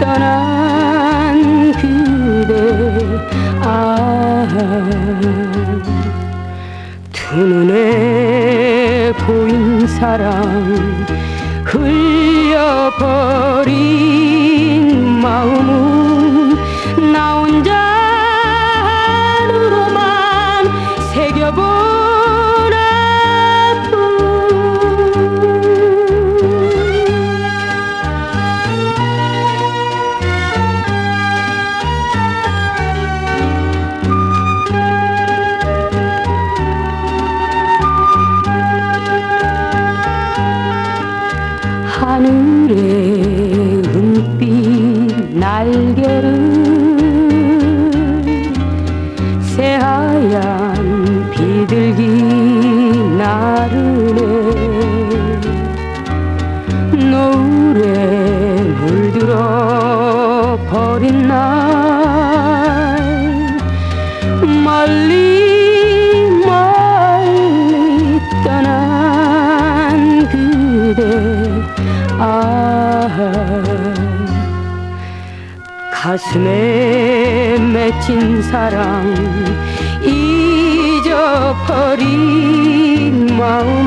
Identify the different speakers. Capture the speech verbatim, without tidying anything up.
Speaker 1: 떠난 그대. 아, 두 눈에 보인 사랑 흘려버린 마음은 나 혼자 안으로만 새겨본 하늘의 은빛 날개를 새하얀 비둘기 나르네. 노을에 물들어 버린 날 멀리 멀리 떠난 그대. 아, 가슴에 맺힌 사랑 잊어버린 마음